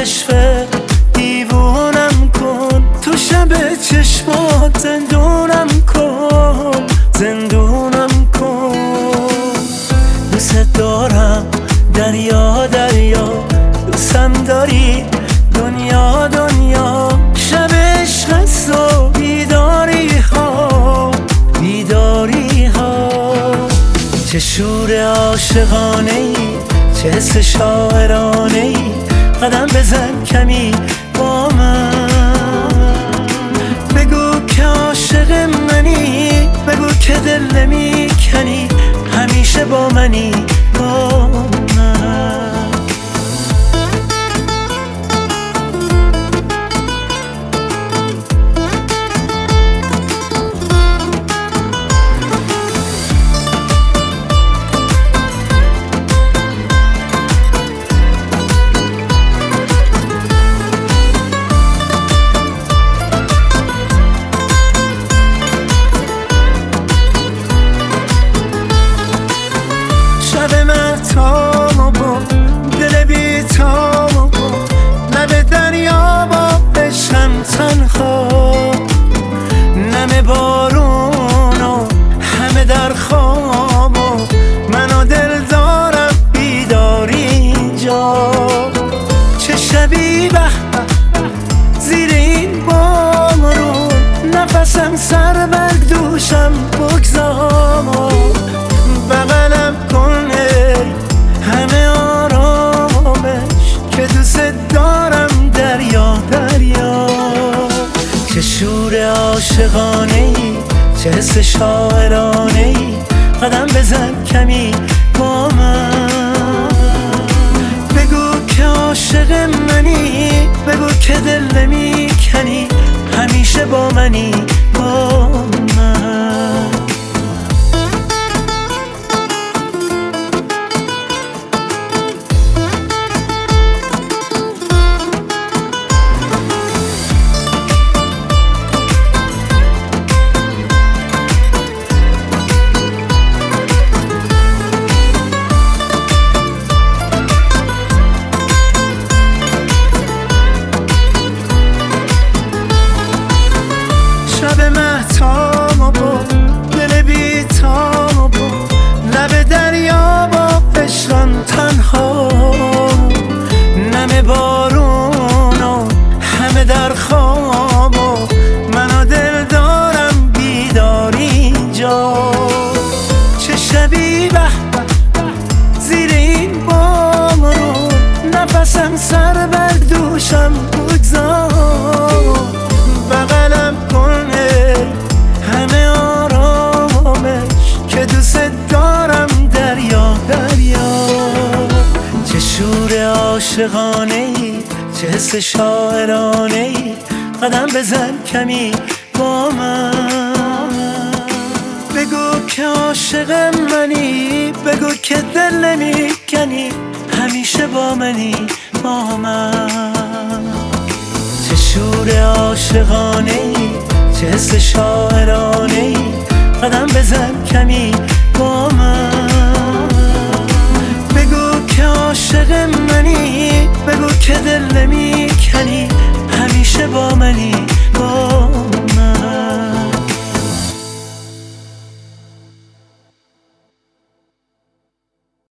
کشفه دیوونم کن، تو شب چشمات زندونم کن، زندونم کن. دوست دارم دریا دریا، دوستم داری دنیا دنیا. شب عشق است و بیداری ها بیداری ها. چه شور عاشقانه ای، چه حس شاعرانه ای. قدم بزن کمی با من، بگو که عاشق منی، بگو که دل نمیکنی، همیشه با منی با من. شب مهتاب با دل بی‌تاب با لب دریا با عشقم تنها. نم بارون و همه در خواب و من و دل دارم بیداری اینجا. چه شبی به زیر این بارون، نفسم سر بر دوشم بگذار. بغلم کن همه آرامش که دوست دارم دریا دریا. چه شور عاشقانه ای، چه حس شاعرانه ای. قدم بزن کمی با من، بگو که عاشق منی، بگو که دل نمیکنی، همیشه با منی با من. شب مهتاب با دل بی‌تاب با لب دریا با عشقم تنها. نم بارون و همه در خواب و من و دل دارم بیداری اینجا. چه شبی به زیر این بارون، نفسم سر بر دوشم بگذار. بغلم کن همه آرامش که دوست دارم دریا دریا. چه شور عاشقانه ای، چه حس شاعرانه ای. قدم بزن کمی با من، بگو که عاشق منی، بگو که دل نمیکنی، همیشه با منی با من. چه شور عاشقانه ای، چه حس شاعرانه ای. قدم بزن کمی با من، بگو که عاشق منی، بگو که دل نمیکنی، همیشه با منی